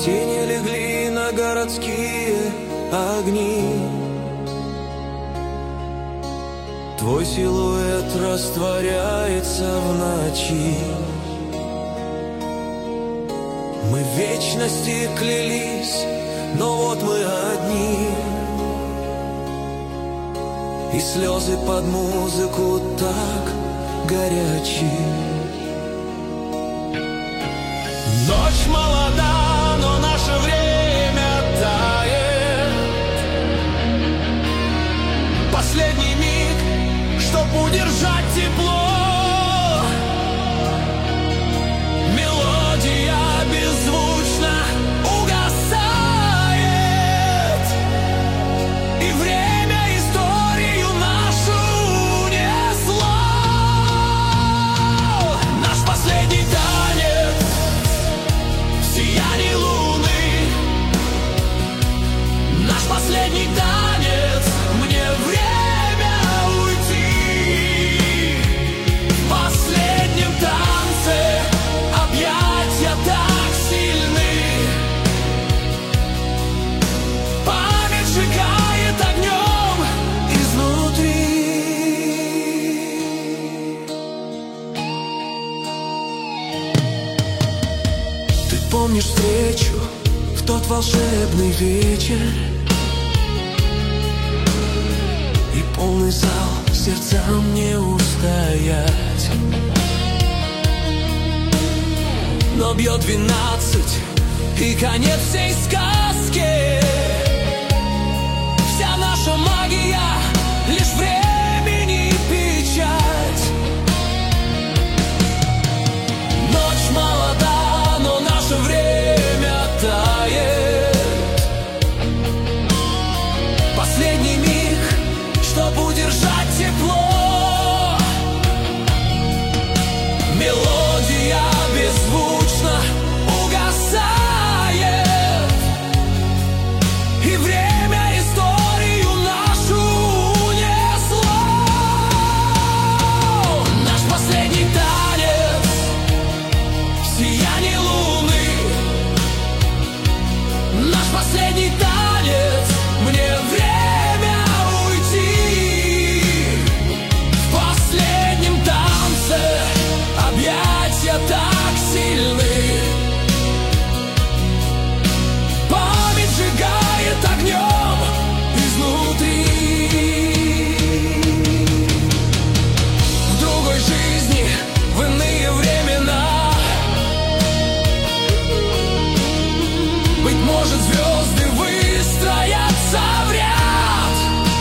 Тени легли на городские огни. Твой силуэт растворяется в ночи. Мы в вечности клялись, но вот мы одни. И слезы под музыку так горячи. Ночь молода, но наше время тает. Последний миг, чтоб удержать тепло. Мелодия беззвучно угасает, и время историю нашу унесло. Наш последний танец в сиянии луны. Наш последний танец, мне время уйти. В последнем танце объятия так сильны. Память сжигает огнем изнутри. Ты помнишь встречу в тот волшебный вечер? И полный зал, сердцам не устоять. Но бьет 12, и конец всей сказки. Вся наша магия лишь времени печать. Ночь молода, но наше время тает. Последний миг, чтоб удержать тепло. Мелодия беззвучно угасает, и время историю нашу унесло. Наш последний танец в сиянии луны. Наш последний танец, мне время уйти. В последнем танце объятия так сильны. Память сжигает огнем изнутри. В другой жизни, в иные времена, быть может, звезды выстроятся в ряд.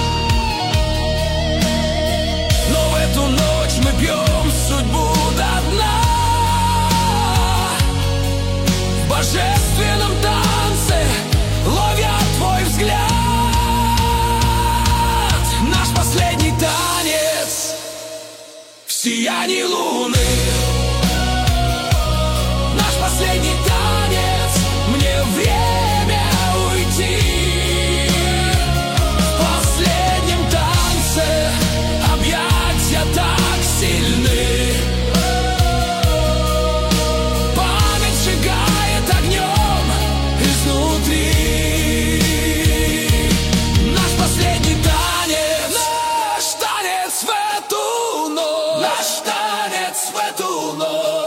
Но в эту ночь мы пьем судьбу до дна. В божественном танце ловя твой взгляд. Наш последний танец в сиянии луны. Наш последний танец, мне время уйти. В последнем танце объятия так сильны. Память сжигает огнем изнутри. Наш последний танец, наш танец в эту ночь. Наш танец в эту ночь.